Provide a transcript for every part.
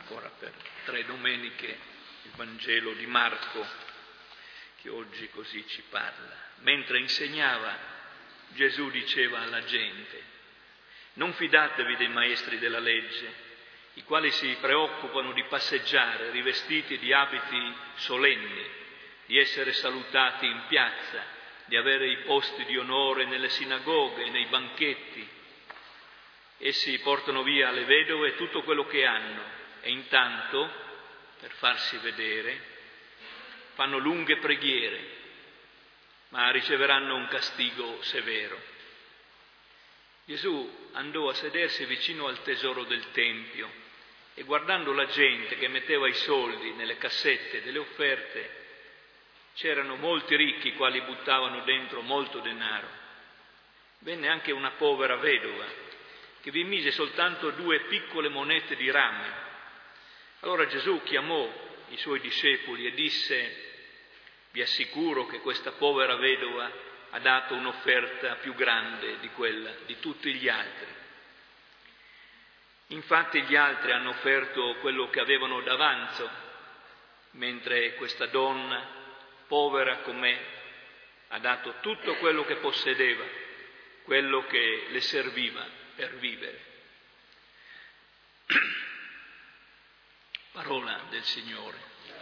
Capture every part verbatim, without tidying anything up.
ancora per tre domeniche il Vangelo di Marco, che oggi così ci parla. Mentre insegnava, Gesù diceva alla gente: non fidatevi dei maestri della legge, i quali si preoccupano di passeggiare rivestiti di abiti solenni, di essere salutati in piazza, di avere i posti di onore nelle sinagoghe e nei banchetti. Essi portano via alle vedove tutto quello che hanno e intanto, per farsi vedere, fanno lunghe preghiere, ma riceveranno un castigo severo. Gesù andò a sedersi vicino al tesoro del Tempio e, guardando la gente che metteva i soldi nelle cassette delle offerte, c'erano molti ricchi quali buttavano dentro molto denaro. Venne anche una povera vedova che vi mise soltanto due piccole monete di rame. Allora Gesù chiamò i suoi discepoli e disse: vi assicuro che questa povera vedova ha dato un'offerta più grande di quella di tutti gli altri. Infatti gli altri hanno offerto quello che avevano d'avanzo, mentre questa donna, povera com'è, ha dato tutto quello che possedeva, quello che le serviva per vivere. Parola del Signore.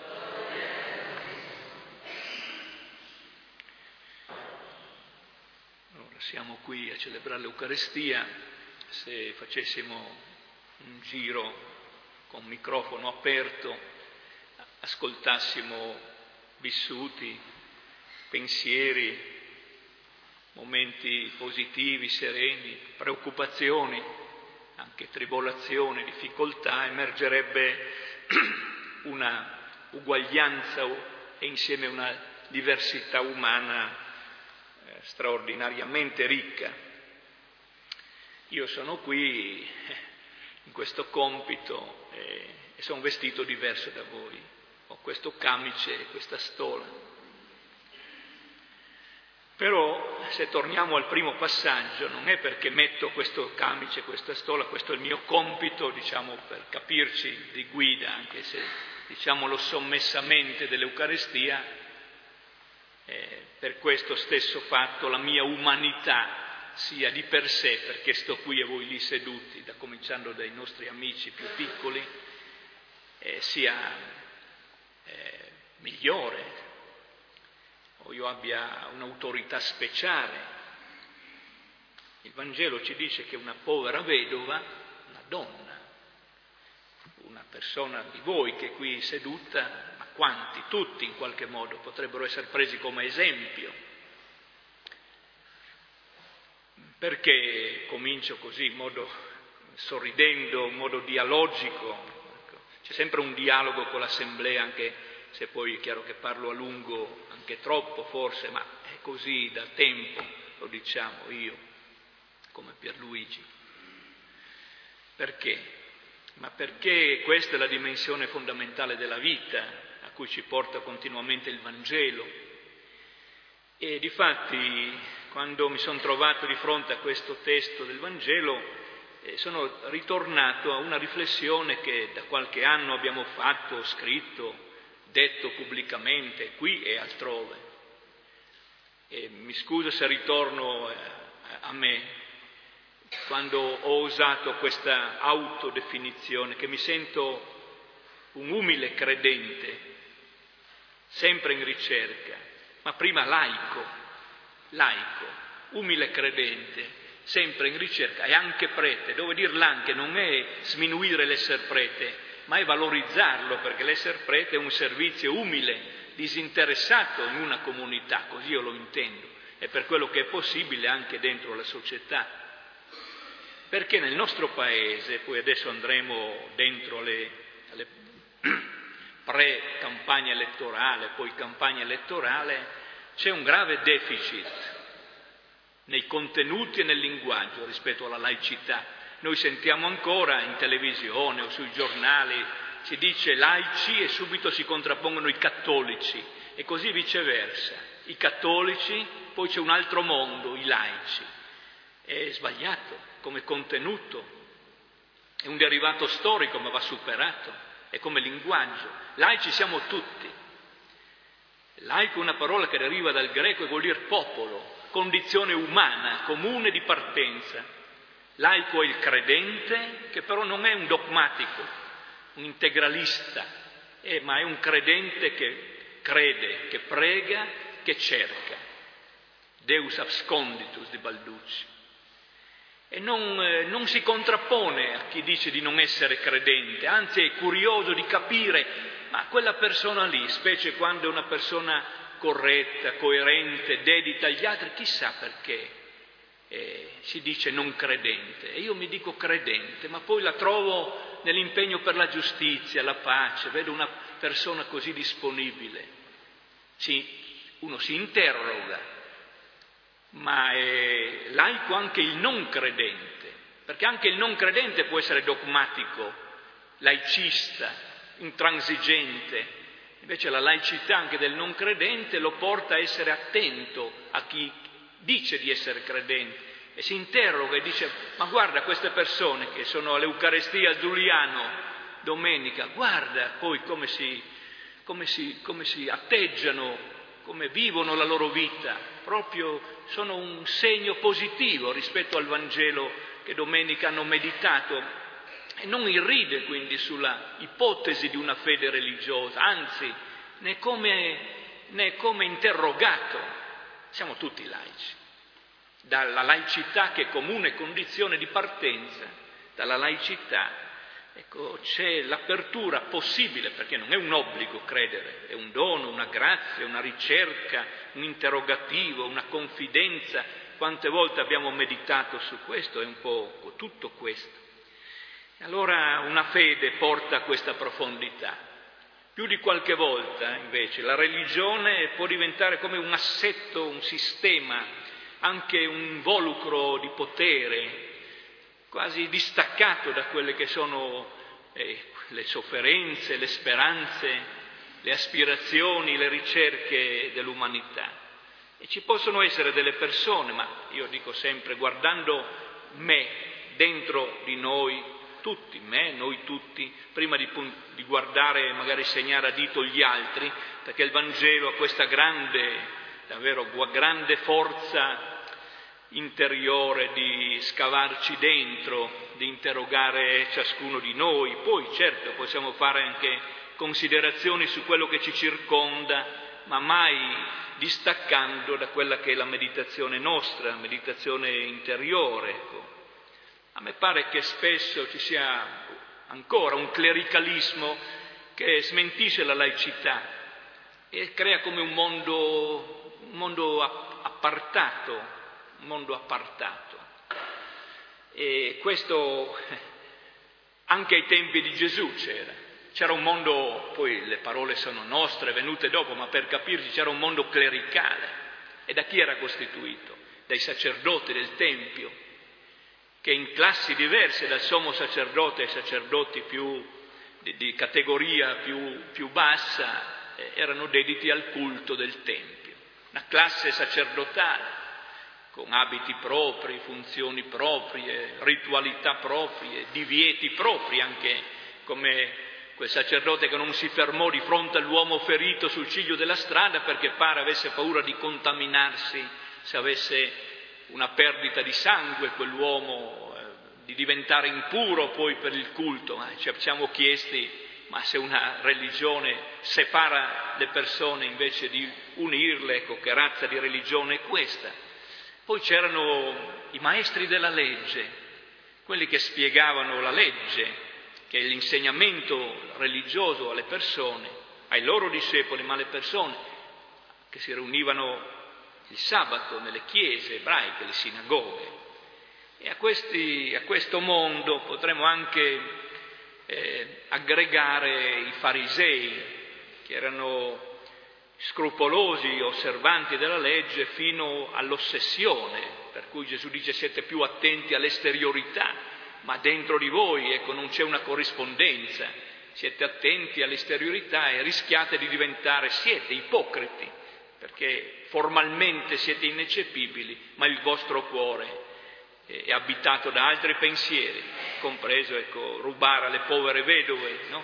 Allora, siamo qui a celebrare l'Eucaristia. Se facessimo un giro con microfono aperto, ascoltassimo vissuti, pensieri, momenti positivi, sereni, preoccupazioni, anche tribolazioni, difficoltà, emergerebbe una uguaglianza e insieme una diversità umana eh, straordinariamente ricca. Io sono qui eh, in questo compito eh, e sono vestito diverso da voi. Ho questo camice e questa stola. Però se torniamo al primo passaggio, non è perché metto questo camice, questa stola, questo è il mio compito, diciamo, per capirci, di guida, anche se diciamolo sommessamente, dell'Eucaristia, eh, per questo stesso fatto la mia umanità sia di per sé, perché sto qui e voi lì seduti, da cominciando dai nostri amici più piccoli, eh, sia eh, migliore, o io abbia un'autorità speciale. Il Vangelo ci dice che una povera vedova, una donna, una persona di voi che è qui seduta, ma quanti, tutti in qualche modo potrebbero essere presi come esempio. Perché comincio così, in modo sorridendo, in modo dialogico? C'è sempre un dialogo con l'assemblea, anche se poi è chiaro che parlo a lungo, anche troppo forse, ma è così da tempo, lo diciamo io, come Pierluigi. Perché? Ma perché questa è la dimensione fondamentale della vita, a cui ci porta continuamente il Vangelo. E difatti, quando mi sono trovato di fronte a questo testo del Vangelo, eh, sono ritornato a una riflessione che da qualche anno abbiamo fatto, scritto, detto pubblicamente, qui e altrove. E mi scuso se ritorno a me, quando ho usato questa autodefinizione, che mi sento un umile credente, sempre in ricerca, ma prima laico, laico, umile credente, sempre in ricerca, e anche prete. Devo dirla anche, non è sminuire l'essere prete, ma è valorizzarlo, perché l'essere prete è un servizio umile, disinteressato in una comunità, così io lo intendo, e per quello che è possibile anche dentro la società. Perché nel nostro paese, poi adesso andremo dentro le, le pre-campagna elettorale, poi campagna elettorale, c'è un grave deficit nei contenuti e nel linguaggio rispetto alla laicità. Noi sentiamo ancora in televisione o sui giornali, si dice laici e subito si contrappongono i cattolici, e così viceversa. I cattolici, poi c'è un altro mondo, i laici. È sbagliato come contenuto, è un derivato storico, ma va superato. è come linguaggio. Laici siamo tutti. Laico è una parola che deriva dal greco e vuol dire popolo, condizione umana, comune di partenza. Laico è il credente, che però non è un dogmatico, un integralista, eh, ma è un credente che crede, che prega, che cerca. Deus absconditus di Balducci. E non, eh, non si contrappone a chi dice di non essere credente, anzi è curioso di capire, ma quella persona lì, specie quando è una persona corretta, coerente, dedita agli altri, chissà perché eh, si dice non credente. E io mi dico credente, ma poi la trovo nell'impegno per la giustizia, la pace, vedo una persona così disponibile. Si, uno si interroga. Ma è laico anche il non credente, perché anche il non credente può essere dogmatico, laicista, intransigente. Invece la laicità anche del non credente lo porta a essere attento a chi dice di essere credente e si interroga e dice: ma guarda queste persone che sono all'Eucarestia a Giuliano domenica, guarda poi come si, come si, come si atteggiano, come vivono la loro vita. Proprio sono un segno positivo rispetto al Vangelo che domenica hanno meditato e non irride quindi sulla ipotesi di una fede religiosa, anzi ne è come, ne è come interrogato. Siamo tutti laici, dalla laicità che è comune condizione di partenza, dalla laicità ecco, c'è l'apertura possibile, perché non è un obbligo credere, è un dono, una grazia, una ricerca, un interrogativo, una confidenza. Quante volte abbiamo meditato su questo, è un po' tutto questo. Allora una fede porta a questa profondità. Più di qualche volta, invece, la religione può diventare come un assetto, un sistema, anche un involucro di potere, quasi distaccato da quelle che sono eh, le sofferenze, le speranze, le aspirazioni, le ricerche dell'umanità. E ci possono essere delle persone, ma io dico sempre, guardando me, dentro di noi, tutti, me, noi tutti, prima di, di guardare, magari segnare a dito gli altri, perché il Vangelo ha questa grande, davvero grande forza interiore di scavarci dentro, di interrogare ciascuno di noi. Poi certo possiamo fare anche considerazioni su quello che ci circonda, ma mai distaccando da quella che è la meditazione nostra, la meditazione interiore. Ecco. A me pare che spesso ci sia ancora un clericalismo che smentisce la laicità e crea come un mondo, un mondo appartato, un mondo appartato. E questo anche ai tempi di Gesù c'era. C'era un mondo, poi le parole sono nostre, venute dopo, ma per capirci c'era un mondo clericale. E da chi era costituito? Dai sacerdoti del Tempio, che in classi diverse, dal sommo sacerdote ai sacerdoti più di, di categoria più, più bassa, eh, erano dediti al culto del Tempio. Una classe sacerdotale, con abiti propri, funzioni proprie, ritualità proprie, divieti propri, anche come quel sacerdote che non si fermò di fronte all'uomo ferito sul ciglio della strada perché pare avesse paura di contaminarsi se avesse una perdita di sangue quell'uomo, eh, di diventare impuro poi per il culto. Eh, ci siamo chiesti, ma se una religione separa le persone invece di unirle, ecco, che razza di religione è questa? Poi c'erano i maestri della legge, quelli che spiegavano la legge, che è l'insegnamento religioso alle persone, ai loro discepoli, ma alle persone che si riunivano il sabato nelle chiese ebraiche, le sinagoghe. E a, questi, a questo mondo potremmo anche eh, aggregare i farisei, che erano scrupolosi, osservanti della legge fino all'ossessione, per cui Gesù dice siete più attenti all'esteriorità, ma dentro di voi, ecco, non c'è una corrispondenza, siete attenti all'esteriorità e rischiate di diventare, siete ipocriti, perché formalmente siete ineccepibili, ma il vostro cuore è abitato da altri pensieri, compreso, ecco, rubare alle povere vedove, no?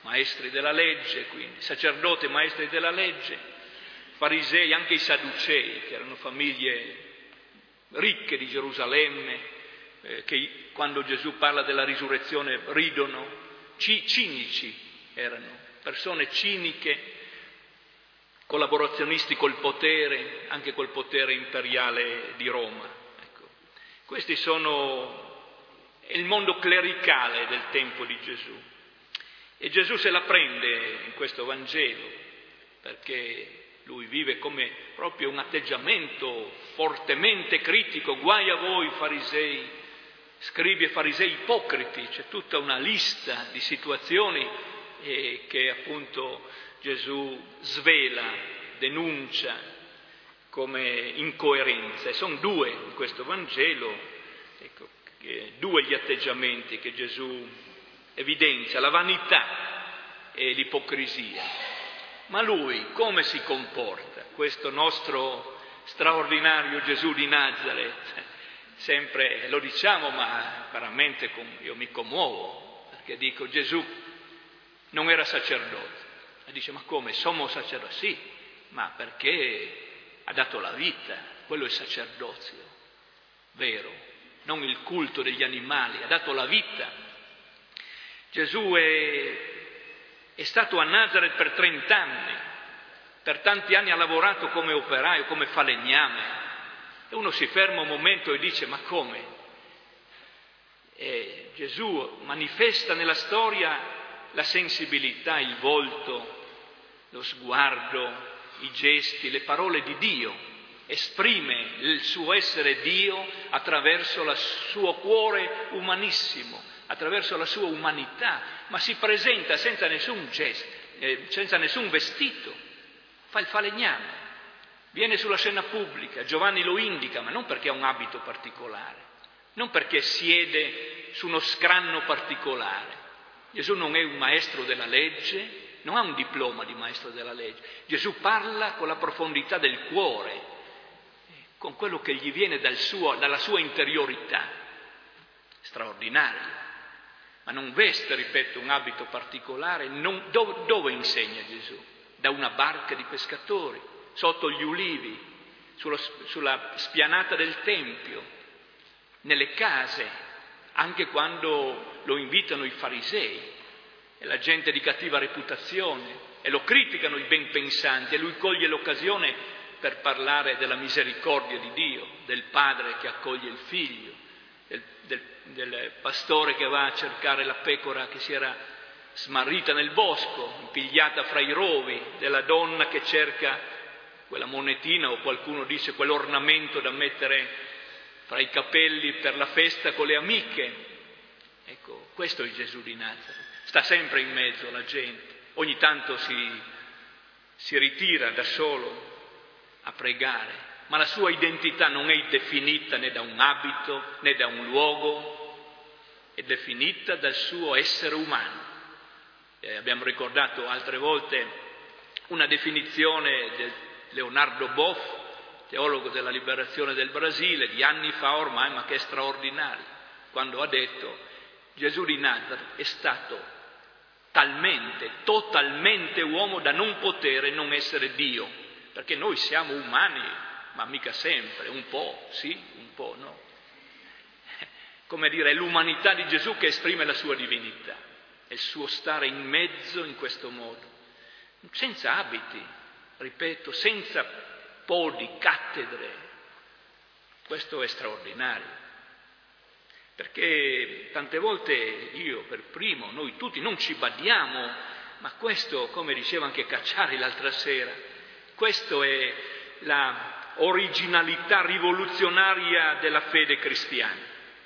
maestri della legge, quindi sacerdoti e maestri della legge, farisei, anche i sadducei, che erano famiglie ricche di Gerusalemme, eh, che quando Gesù parla della risurrezione ridono, C- cinici erano, persone ciniche, collaborazionisti col potere, anche col potere imperiale di Roma. Ecco. Questi sono il mondo clericale del tempo di Gesù. E Gesù se la prende in questo Vangelo, perché lui vive come proprio un atteggiamento fortemente critico. Guai a voi farisei, scribi e farisei ipocriti. C'è tutta una lista di situazioni eh, che appunto Gesù svela, denuncia come incoerenze. Sono due in questo Vangelo, ecco, due gli atteggiamenti che Gesù evidenzia, la vanità e l'ipocrisia. Ma lui come si comporta? Questo nostro straordinario Gesù di Nazareth, sempre lo diciamo, ma veramente io mi commuovo, perché dico Gesù non era sacerdote. E dice, ma come? Sommo sacerdote? Sì, ma perché ha dato la vita, quello è il sacerdozio, vero, non il culto degli animali, ha dato la vita. Gesù è, è stato a Nazareth per trent'anni, per tanti anni ha lavorato come operaio, come falegname, e uno si ferma un momento e dice, ma come? E Gesù manifesta nella storia la sensibilità, il volto, lo sguardo, i gesti, le parole di Dio, esprime il suo essere Dio attraverso il suo cuore umanissimo, attraverso la sua umanità, ma si presenta senza nessun gesto, eh, senza nessun vestito, fa il falegname, viene sulla scena pubblica, Giovanni lo indica, ma non perché ha un abito particolare, non perché siede su uno scranno particolare. Gesù non è un maestro della legge, non ha un diploma di maestro della legge. Gesù parla con la profondità del cuore, con quello che gli viene dal suo, dalla sua interiorità, straordinario. Ma non veste, ripeto, un abito particolare. Non, dove, dove insegna Gesù? Da una barca di pescatori, sotto gli ulivi, sulla, sulla spianata del Tempio, nelle case, anche quando lo invitano i farisei e la gente di cattiva reputazione e lo criticano i ben pensanti, e lui coglie l'occasione per parlare della misericordia di Dio, del padre che accoglie il figlio, del, del, del pastore che va a cercare la pecora che si era smarrita nel bosco, impigliata fra i rovi, della donna che cerca quella monetina, o qualcuno dice quell'ornamento da mettere fra i capelli per la festa con le amiche. Ecco, questo è il Gesù di Nazareth. Sta sempre in mezzo alla gente, ogni tanto si, si ritira da solo a pregare, ma la sua identità non è definita né da un abito né da un luogo, è definita dal suo essere umano. Eh, abbiamo ricordato altre volte una definizione di Leonardo Boff, teologo della liberazione del Brasile, di anni fa ormai, ma che è straordinario, quando ha detto Gesù di Nazareth è stato talmente, totalmente uomo da non potere non essere Dio, perché noi siamo umani, ma mica sempre, un po' sì, un po' no. Come dire, è l'umanità di Gesù che esprime la sua divinità, è il suo stare in mezzo in questo modo, senza abiti, ripeto, senza podi, cattedre. Questo è straordinario. Perché tante volte io per primo, noi tutti non ci badiamo, ma questo, come diceva anche Cacciari l'altra sera, questo è la originalità rivoluzionaria della fede cristiana.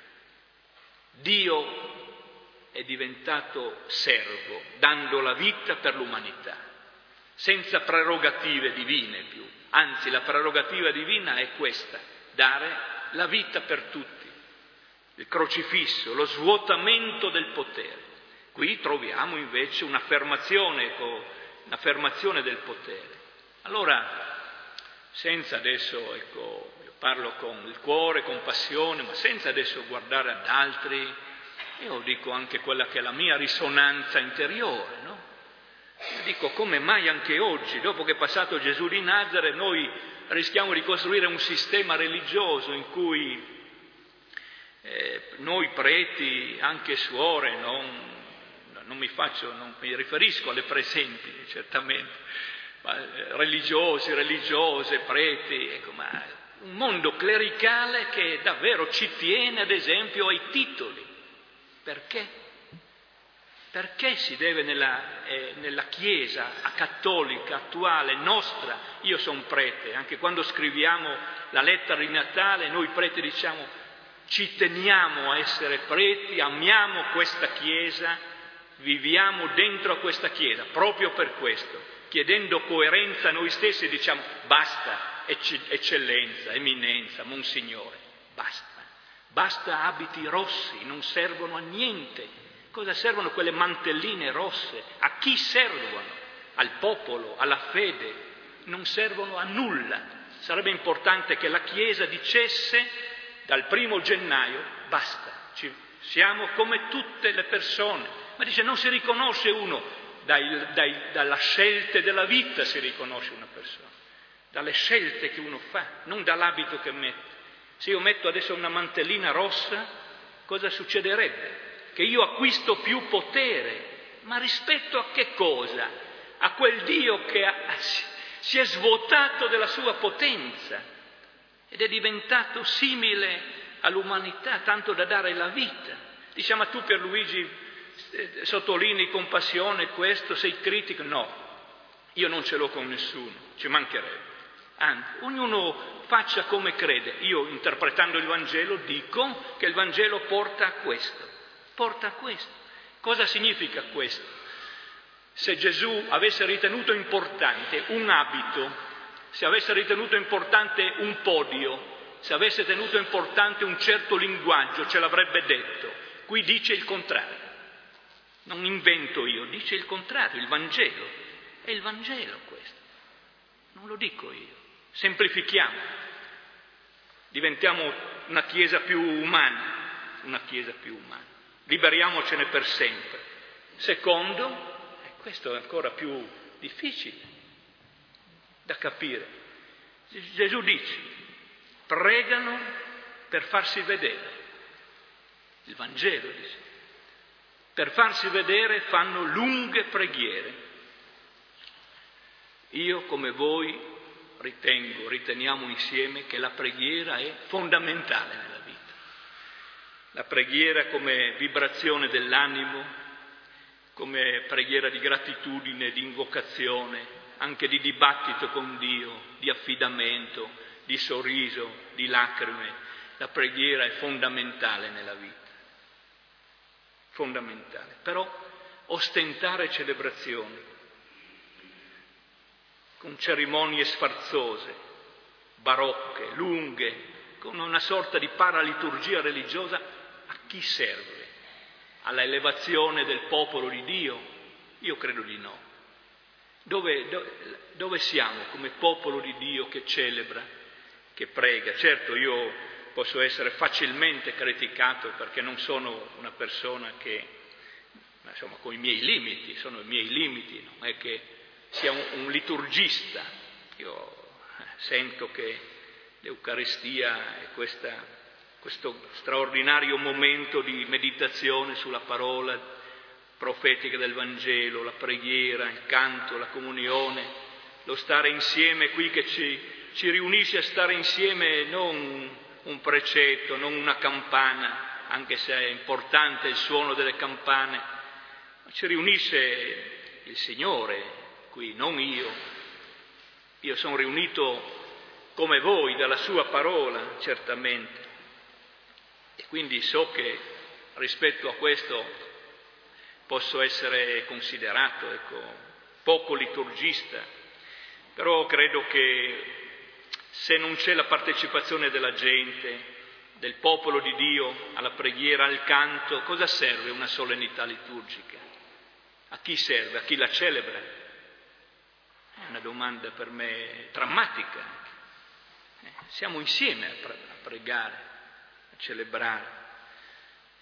Dio è diventato servo, dando la vita per l'umanità, senza prerogative divine più, anzi la prerogativa divina è questa, dare la vita per tutti. Il crocifisso, lo svuotamento del potere. Qui troviamo invece un'affermazione, un'affermazione del potere. Allora, senza adesso, ecco, io parlo con il cuore, con passione, ma senza adesso guardare ad altri, io dico anche quella che è la mia risonanza interiore, no? Dico, come mai anche oggi, dopo che è passato Gesù di Nazareth, noi rischiamo di costruire un sistema religioso in cui eh, noi preti, anche suore, non, non mi faccio, non mi riferisco alle presenti, certamente, ma eh, religiosi, religiose, preti, ecco, ma un mondo clericale che davvero ci tiene, ad esempio, ai titoli. Perché? Perché si deve nella, eh, nella Chiesa cattolica attuale, nostra, io sono prete, anche quando scriviamo la lettera di Natale, noi preti diciamo ci teniamo a essere preti, amiamo questa Chiesa, viviamo dentro a questa Chiesa, proprio per questo, chiedendo coerenza a noi stessi diciamo basta eccellenza, eminenza, monsignore, basta, basta abiti rossi, non servono a niente. Cosa servono quelle mantelline rosse? A chi servono? Al popolo, alla fede? Non servono a nulla. Sarebbe importante che la Chiesa dicesse dal primo gennaio basta, ci, siamo come tutte le persone. Ma dice non si riconosce uno, dai, dai, dalla scelta della vita si riconosce una persona, dalle scelte che uno fa, non dall'abito che mette. Se io metto adesso una mantellina rossa, cosa succederebbe? Che io acquisto più potere, ma rispetto a che cosa? A quel Dio che ha, si è svuotato della sua potenza ed è diventato simile all'umanità, tanto da dare la vita. Diciamo, ma tu Pierluigi eh, sottolinei compassione questo, sei critico? No, io non ce l'ho con nessuno, ci mancherebbe. Anzi, ognuno faccia come crede. Io, interpretando il Vangelo, dico che il Vangelo porta a questo. Porta a questo. Cosa significa questo? Se Gesù avesse ritenuto importante un abito, se avesse ritenuto importante un podio, se avesse tenuto importante un certo linguaggio, ce l'avrebbe detto. Qui dice il contrario. Non invento io, dice il contrario, il Vangelo. È il Vangelo questo. Non lo dico io. Semplifichiamo. Diventiamo una Chiesa più umana, una Chiesa più umana. Liberiamocene per sempre. Secondo, e questo è ancora più difficile da capire, Gesù dice, pregano per farsi vedere. Il Vangelo dice, per farsi vedere fanno lunghe preghiere. Io come voi ritengo, riteniamo insieme che la preghiera è fondamentale nella vita. La preghiera come vibrazione dell'animo, come preghiera di gratitudine, di invocazione, anche di dibattito con Dio, di affidamento, di sorriso, di lacrime. La preghiera è fondamentale nella vita. Fondamentale. Però ostentare celebrazioni con cerimonie sfarzose, barocche, lunghe, con una sorta di paraliturgia religiosa, a chi serve? Alla elevazione del popolo di Dio? Io credo di no. Dove, dove, dove siamo come popolo di Dio che celebra, che prega? Certo, io posso essere facilmente criticato perché non sono una persona che, insomma, con i miei limiti, sono i miei limiti, non è che sia un, un liturgista. Io sento che l'Eucaristia è questa, questo straordinario momento di meditazione sulla parola profetica del Vangelo, la preghiera, il canto, la comunione, lo stare insieme qui che ci, ci riunisce a stare insieme, non un precetto, non una campana, anche se è importante il suono delle campane, ma ci riunisce il Signore qui, non io. Io sono riunito come voi dalla sua parola, certamente. E quindi so che rispetto a questo posso essere considerato, ecco, poco liturgista, però credo che se non c'è la partecipazione della gente, del popolo di Dio, alla preghiera, al canto, cosa serve una solennità liturgica? A chi serve? A chi la celebra? È una domanda per me drammatica. Siamo insieme a pregare, a celebrare.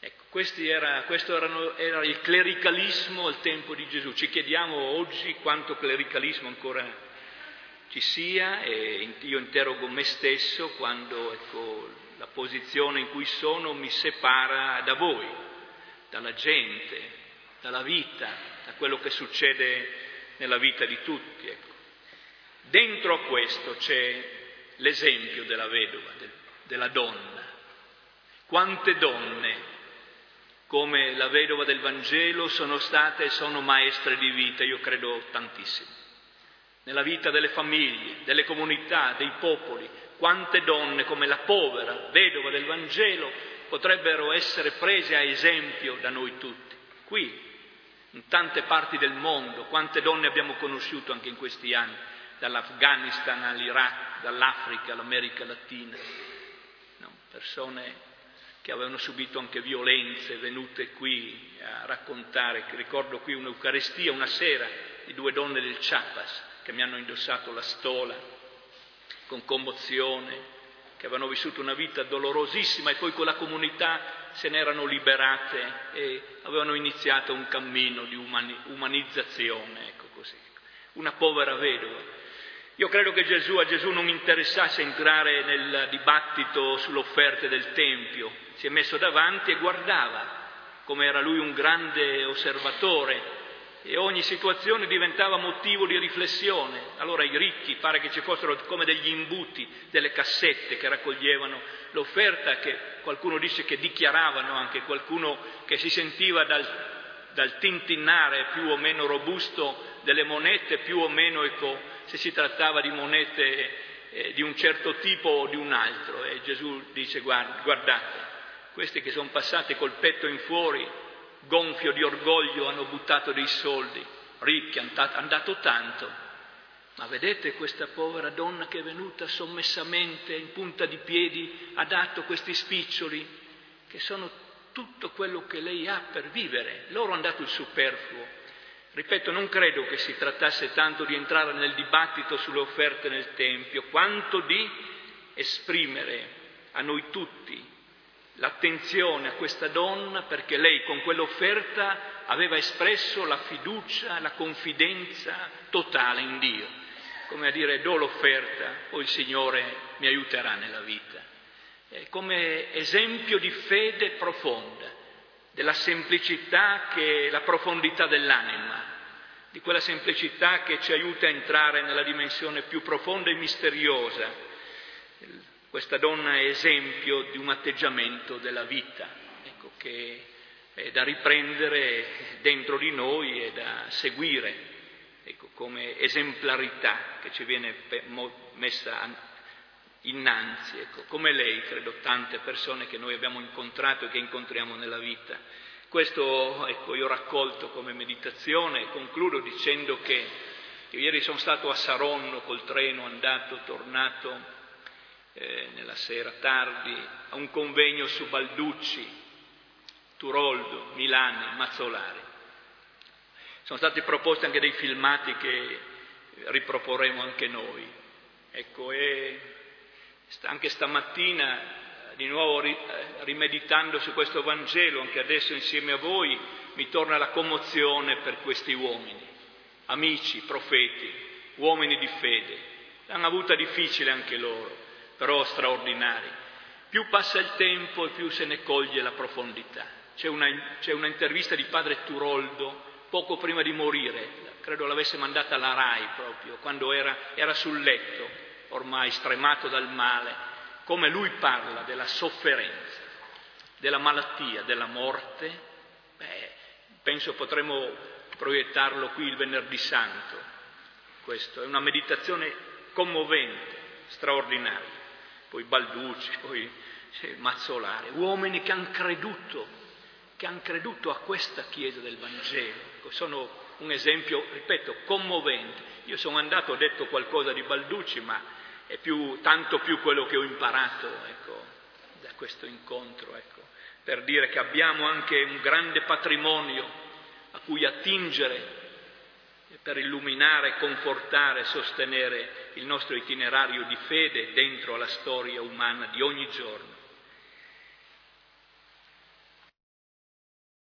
Ecco, questi era, questo erano, era il clericalismo al tempo di Gesù. Ci chiediamo oggi quanto clericalismo ancora ci sia, e io interrogo me stesso quando, ecco, la posizione in cui sono mi separa da voi, dalla gente, dalla vita, da quello che succede nella vita di tutti. Ecco. Dentro a questo c'è l'esempio della vedova, del, della donna. Quante donne, come la vedova del Vangelo, sono state e sono maestre di vita? Io credo tantissime. Nella vita delle famiglie, delle comunità, dei popoli, quante donne come la povera vedova del Vangelo potrebbero essere prese a esempio da noi tutti. Qui, in tante parti del mondo, quante donne abbiamo conosciuto anche in questi anni, dall'Afghanistan all'Iraq, dall'Africa all'America Latina, no? Persone che avevano subito anche violenze, venute qui a raccontare. Ricordo qui un'Eucaristia una sera di due donne del Chiapas che mi hanno indossato la stola con commozione, che avevano vissuto una vita dolorosissima e poi con la comunità se ne erano liberate e avevano iniziato un cammino di umani- umanizzazione, ecco così. Una povera vedova. Io credo che Gesù, a Gesù non interessasse entrare nel dibattito sulle offerte del Tempio, si è messo davanti e guardava, come era lui un grande osservatore, e ogni situazione diventava motivo di riflessione. Allora i ricchi pare che ci fossero come degli imbuti, delle cassette che raccoglievano l'offerta, che qualcuno dice che dichiaravano anche, qualcuno che si sentiva dal, dal tintinnare più o meno robusto delle monete, più o meno, ecco, se si trattava di monete eh, di un certo tipo o di un altro. E Gesù dice: guarda, guardate, questi che sono passati col petto in fuori, gonfio di orgoglio, hanno buttato dei soldi, ricchi, hanno dato tanto, ma vedete questa povera donna che è venuta sommessamente in punta di piedi, ha dato questi spiccioli che sono tutto quello che lei ha per vivere. Loro hanno dato il superfluo. Ripeto, non credo che si trattasse tanto di entrare nel dibattito sulle offerte nel Tempio, quanto di esprimere a noi tutti l'attenzione a questa donna, perché lei con quell'offerta aveva espresso la fiducia, la confidenza totale in Dio, come a dire: do l'offerta, poi il Signore mi aiuterà nella vita. È come esempio di fede profonda, della semplicità che è la profondità dell'anima, di quella semplicità che ci aiuta a entrare nella dimensione più profonda e misteriosa. Questa donna è esempio di un atteggiamento della vita, ecco, che è da riprendere dentro di noi e da seguire, ecco, come esemplarità che ci viene messa innanzi. Ecco. Come lei, credo, tante persone che noi abbiamo incontrato e che incontriamo nella vita. Questo, ecco, io ho raccolto come meditazione e concludo dicendo che io ieri sono stato a Saronno col treno, andato, tornato, Eh, nella sera tardi, a un convegno su Balducci, Turoldo, Milani, Mazzolari. Sono stati proposti anche dei filmati che riproporremo anche noi. Ecco, e anche stamattina, di nuovo rimeditando su questo Vangelo, anche adesso insieme a voi, mi torna la commozione per questi uomini, amici, profeti, uomini di fede. L'hanno avuta difficile anche loro, però straordinari. Più passa il tempo e più se ne coglie la profondità. C'è una, c'è una intervista di padre Turoldo poco prima di morire, credo l'avesse mandata alla Rai proprio, quando era, era sul letto, ormai stremato dal male, come lui parla della sofferenza, della malattia, della morte. Beh, penso potremmo proiettarlo qui il Venerdì Santo. Questo è una meditazione commovente, straordinaria. Poi Balducci, poi Mazzolari, uomini che hanno creduto, che hanno creduto a questa Chiesa del Vangelo. Sono un esempio, ripeto, commovente. Io sono andato, ho detto qualcosa di Balducci, ma è più, tanto più quello che ho imparato, ecco, da questo incontro, ecco, per dire che abbiamo anche un grande patrimonio a cui attingere per illuminare, confortare, sostenere il nostro itinerario di fede dentro alla storia umana di ogni giorno.